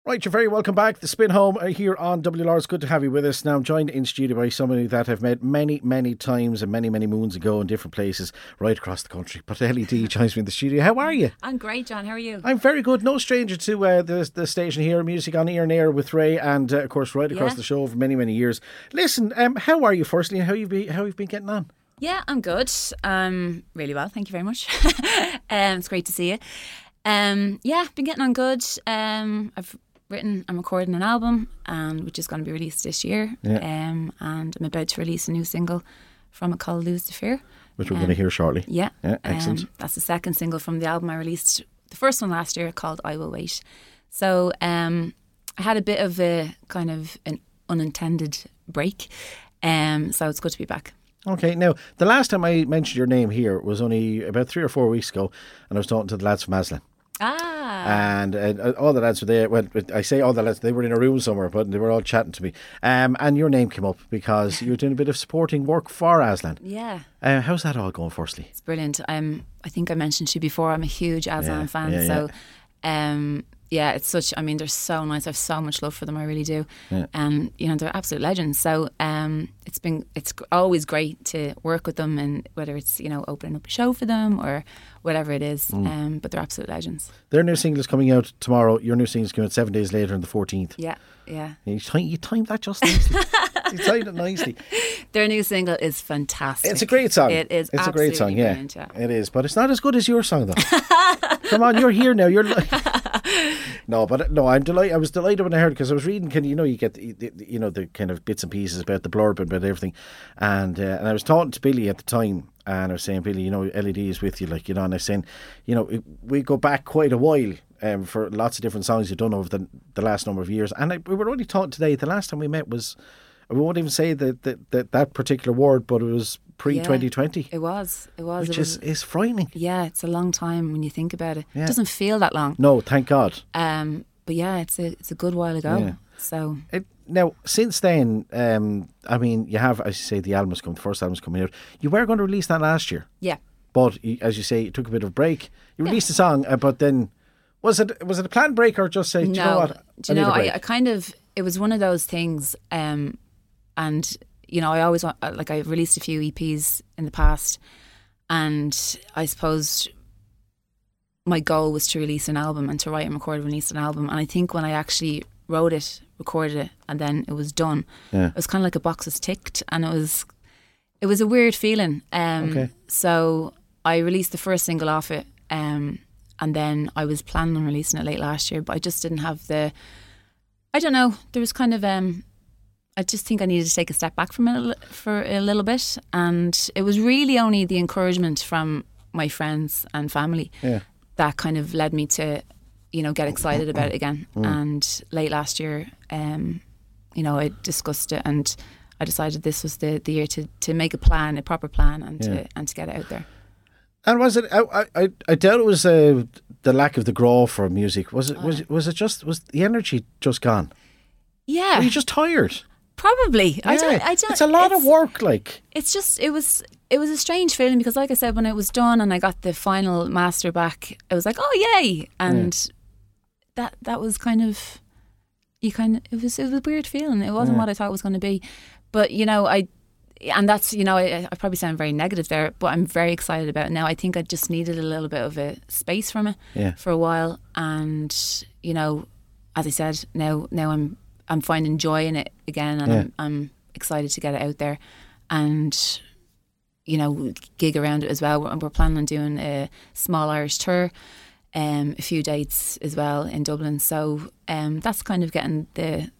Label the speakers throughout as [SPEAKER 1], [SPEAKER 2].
[SPEAKER 1] Right, you're very welcome back. The Spin Home here on WLR. It's good to have you with us. Now, I'm joined in studio by somebody that I've met many, many times and many, many moons ago in different places right across the country. But LED joins me in the studio. How are you?
[SPEAKER 2] I'm great, John. How are you?
[SPEAKER 1] I'm very good. No stranger to the station here, Music on Ear and Air with Ray, and of course right across the show for many, many years. Listen, how are you firstly, and how you've been getting on?
[SPEAKER 2] Yeah, I'm good. Really well. Thank you very much. It's great to see you. Yeah, been getting on good. I've written and recording an album, which is going to be released this year.
[SPEAKER 1] Yeah.
[SPEAKER 2] And I'm about to release a new single from it called Lose the Fear,
[SPEAKER 1] which we're going to hear shortly.
[SPEAKER 2] Yeah,
[SPEAKER 1] excellent.
[SPEAKER 2] That's the second single from the album I released. The first one last year called I Will Wait. So I had a bit of a kind of an unintended break, so it's good to be back.
[SPEAKER 1] Okay, now the last time I mentioned your name here was only about 3 or 4 weeks ago, and I was talking to the lads from Aslan. And all the lads were there. Well, I say all the lads, they were in a room somewhere, but they were all chatting to me. And your name came up because you were doing a bit of supporting work for Aslan.
[SPEAKER 2] Yeah.
[SPEAKER 1] How's that all going, firstly?
[SPEAKER 2] It's brilliant. I think I mentioned to you before, I'm a huge Aslan fan. Yeah, it's such, I mean, they're so nice. I have so much love for them, I really do.
[SPEAKER 1] Yeah.
[SPEAKER 2] And, they're absolute legends. So it's always great to work with them, and whether it's, opening up a show for them or whatever it is. But they're absolute legends.
[SPEAKER 1] Their new single is coming out tomorrow. Your new single is coming out 7 days later on the 14th.
[SPEAKER 2] Yeah.
[SPEAKER 1] You timed that just nicely. You timed it nicely.
[SPEAKER 2] Their new single is fantastic.
[SPEAKER 1] It's a great song.
[SPEAKER 2] It is.
[SPEAKER 1] It's a great song, yeah.
[SPEAKER 2] Brilliant, yeah.
[SPEAKER 1] It is, but it's not as good as your song, though. Come on, you're here now. No, I'm delighted. I was delighted when I heard it, because I was reading. You get the kind of bits and pieces about the blurb and about everything, and I was talking to Billy at the time, and I was saying, Billy, LED is with you, and I was saying, we go back quite a while. For lots of different songs you've done over the last number of years, and we were only talking today. The last time we met was, we won't even say that particular word, but it was pre-2020.
[SPEAKER 2] It was.
[SPEAKER 1] Which is frightening.
[SPEAKER 2] Yeah, it's a long time when you think about it.
[SPEAKER 1] Yeah.
[SPEAKER 2] It doesn't feel that long.
[SPEAKER 1] No, thank God.
[SPEAKER 2] But yeah, it's a good while ago.
[SPEAKER 1] Yeah.
[SPEAKER 2] So
[SPEAKER 1] now, since then, I mean, you have, as you say, the first album's coming out. You were going to release that last year.
[SPEAKER 2] Yeah.
[SPEAKER 1] But as you say, you took a bit of a break. You released a song, but then was it a planned break, or just say, do you know what?
[SPEAKER 2] I kind of, it was one of those things, and I always want, I've released a few EPs in the past, and I suppose my goal was to release an album and to write and record and release an album. And I think when I actually wrote it, recorded it, and then it was done, it was kind of like a box was ticked, and it was a weird feeling. So I released the first single off it, and then I was planning on releasing it late last year, but I just didn't have I don't know, there was kind of, I just think I needed to take a step back from it for a little bit. And it was really only the encouragement from my friends and family that kind of led me to, get excited about it again. And late last year, I discussed it, and I decided this was the year to make a proper plan, and to get it out there.
[SPEAKER 1] And was it? I doubt it was the lack of the grow for music. Was the energy just gone?
[SPEAKER 2] Yeah.
[SPEAKER 1] Were you just tired?
[SPEAKER 2] Probably.
[SPEAKER 1] Yeah.
[SPEAKER 2] I don't.
[SPEAKER 1] It's a lot of work.
[SPEAKER 2] It's just it was a strange feeling, because, like I said, when it was done and I got the final master back, it was like, oh yay, and that was kind of it was a weird feeling. It wasn't what I thought it was going to be, but and that's, I probably sound very negative there, but I'm very excited about it now. I think I just needed a little bit of a space from it for a while. And, as I said, now I'm finding joy in it again, and I'm excited to get it out there and, gig around it as well. We're planning on doing a small Irish tour, a few dates as well in Dublin. So that's kind of getting the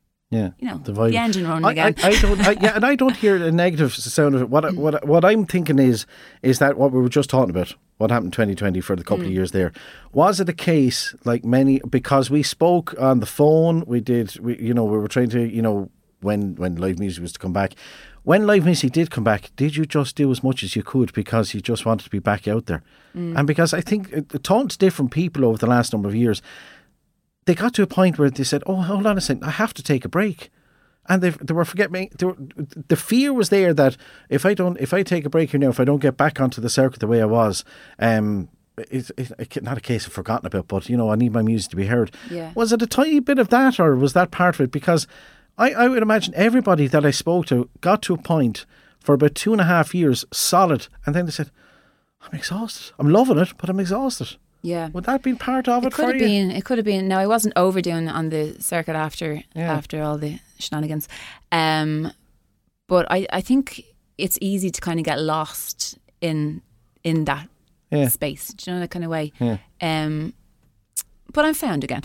[SPEAKER 2] engine running again.
[SPEAKER 1] And I don't hear the negative sound of it. What I'm thinking is that what we were just talking about, what happened in 2020 for the couple of years there, was it a case like many, because we spoke on the phone, we were trying to, when live music was to come back. When live music did come back, did you just do as much as you could because you just wanted to be back out there? And because I think, talking to different people over the last number of years, they got to a point where they said, oh, hold on a second, I have to take a break. And they were the fear was there that if I take a break here now, if I don't get back onto the circuit the way I was, not a case of forgotten about, but I need my music to be heard.
[SPEAKER 2] Yeah.
[SPEAKER 1] Was it a tiny bit of that, or was that part of it? Because I would imagine everybody that I spoke to got to a point for about 2.5 years solid, and then they said, I'm exhausted. I'm loving it, but I'm exhausted.
[SPEAKER 2] Yeah.
[SPEAKER 1] Would that have been part of it for you?
[SPEAKER 2] It could have been. No, I wasn't overdoing on the circuit after all the shenanigans. But I think it's easy to kind of get lost in that space. Do you know, that kind of way?
[SPEAKER 1] Yeah.
[SPEAKER 2] But I'm found again.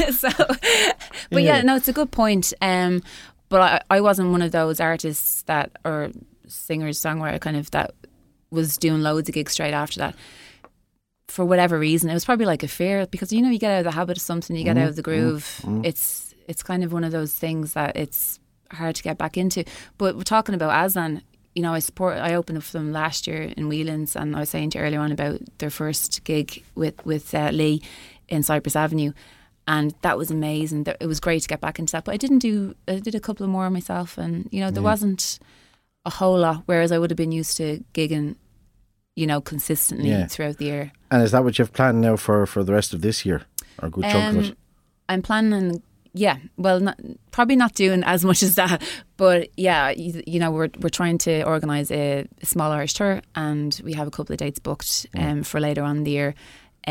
[SPEAKER 2] No, it's a good point. But I wasn't one of those artists or singers, songwriter kind of that was doing loads of gigs straight after that. For whatever reason, it was probably like a fear, because you get out of the habit of something, you get out of the groove. It's kind of one of those things that it's hard to get back into. But we're talking about Aslan. I opened up for them last year in Whelan's, and I was saying to you earlier on about their first gig with Lee in Cypress Avenue, and that was amazing. It was great to get back into that. But I did a couple of more myself, and there wasn't a whole lot. Whereas I would have been used to gigging, consistently throughout the year.
[SPEAKER 1] And is that what you've planned now for the rest of this year, or a good chunk of it?
[SPEAKER 2] I'm planning. Yeah, well, probably not doing as much as that, but yeah, we're trying to organise a small Irish tour, and we have a couple of dates booked for later on in the year.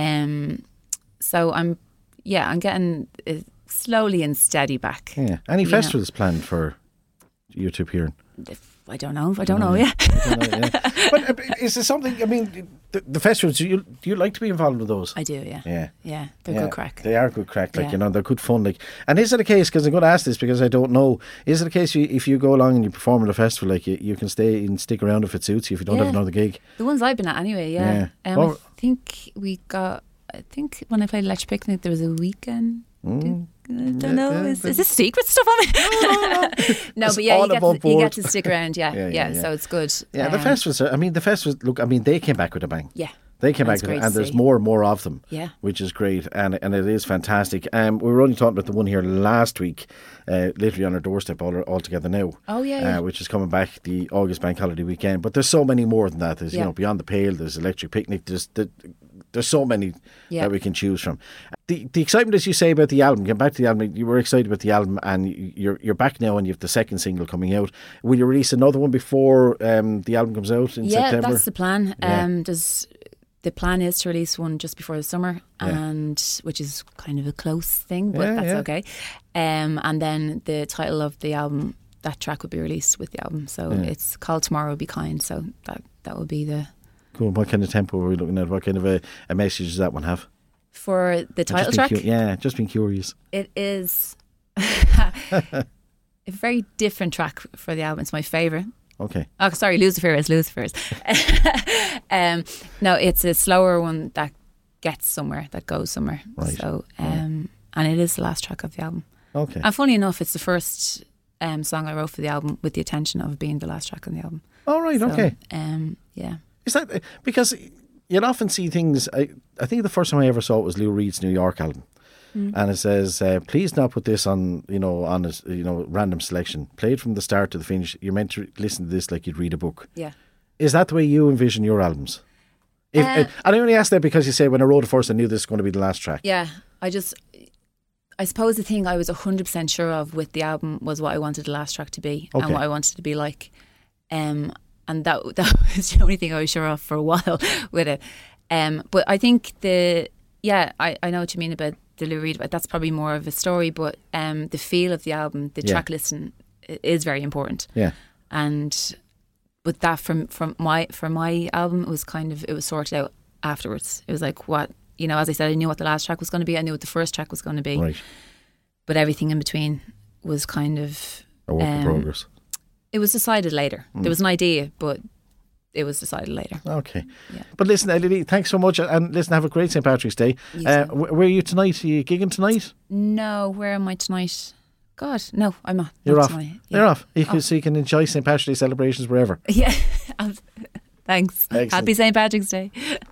[SPEAKER 2] So I'm getting slowly and steady back. Yeah.
[SPEAKER 1] Any festivals planned for you to appear in?
[SPEAKER 2] I don't know. Yeah.
[SPEAKER 1] But is there something? I mean, the festivals. Do you like to be involved with those?
[SPEAKER 2] I do. Yeah. Yeah. They're good crack.
[SPEAKER 1] They are good crack. They're good fun. And is it a case? Because I'm going to ask this because I don't know. Is it a case if you go along and you perform at a festival, you can stay and stick around if it suits you if you don't have another gig?
[SPEAKER 2] The ones I've been at anyway. Yeah. I think when I played Electric Picnic, there was a weekend. I don't know. Is this secret stuff on it? No, but you get to stick around. Yeah. So it's good.
[SPEAKER 1] Yeah, the festivals. The festivals. Look, they came back with a bang.
[SPEAKER 2] Yeah.
[SPEAKER 1] They came back, and there's more and more of them.
[SPEAKER 2] Yeah,
[SPEAKER 1] which is great, and it is fantastic. We were only talking about the one here last week, literally on our doorstep all together now.
[SPEAKER 2] Oh yeah.
[SPEAKER 1] Which is coming back the August Bank Holiday weekend. But there's so many more than that. There's Beyond the Pale. There's Electric Picnic. There's so many that we can choose from. The excitement, as you say, about the album. Getting back to the album, you were excited about the album, and you're back now, and you have the second single coming out. Will you release another one before the album comes out in September?
[SPEAKER 2] Yeah, that's the plan. The plan is to release one just before the summer, and which is kind of a close thing, but that's okay. And then the title of the album, that track would be released with the album. So it's called Tomorrow Will Be Kind. So that would be the...
[SPEAKER 1] Cool. What kind of tempo are we looking at? What kind of a message does that one have?
[SPEAKER 2] For the title track?
[SPEAKER 1] Just being curious.
[SPEAKER 2] It is a very different track for the album. It's my favourite.
[SPEAKER 1] Okay.
[SPEAKER 2] Oh, sorry, Lucifer's. No, it's a slower one that gets somewhere, that goes somewhere.
[SPEAKER 1] Right.
[SPEAKER 2] So, and it is the last track of the album.
[SPEAKER 1] Okay.
[SPEAKER 2] And funny enough, it's the first song I wrote for the album with the intention of being the last track on the album.
[SPEAKER 1] Oh, right, okay.
[SPEAKER 2] Yeah.
[SPEAKER 1] Is that because you'll often see things? I think the first time I ever saw it was Lou Reed's New York album. And it says, please not put this on a random selection. Played from the start to the finish. You're meant to listen to this like you'd read a book.
[SPEAKER 2] Yeah.
[SPEAKER 1] Is that the way you envision your albums? I only ask that because you say when I wrote it first, I knew this was going to be the last track.
[SPEAKER 2] Yeah. I suppose the thing I was 100% sure of with the album was what I wanted the last track to be and what I wanted it to be like. And that was the only thing I was sure of for a while with it. But I think I know what you mean about the Lou Reed, but that's probably more of a story. But the feel of the album, the track listing, is very important.
[SPEAKER 1] Yeah.
[SPEAKER 2] But that for my album, it was sorted out afterwards. It was like what, as I said, I knew what the last track was going to be. I knew what the first track was going to be.
[SPEAKER 1] Right.
[SPEAKER 2] But everything in between was kind of
[SPEAKER 1] a work in progress.
[SPEAKER 2] It was decided later. There was an idea, but it was decided later.
[SPEAKER 1] Okay. Yeah. But listen, Lily, thanks so much. And listen, have a great St. Patrick's Day. Where are you tonight? Are you gigging tonight?
[SPEAKER 2] No, where am I tonight? God, no, I'm not.
[SPEAKER 1] You're off.
[SPEAKER 2] Tonight.
[SPEAKER 1] Yeah. You're off. So you can enjoy St. Patrick's Day celebrations wherever.
[SPEAKER 2] Yeah. Thanks. Excellent. Happy St. Patrick's Day.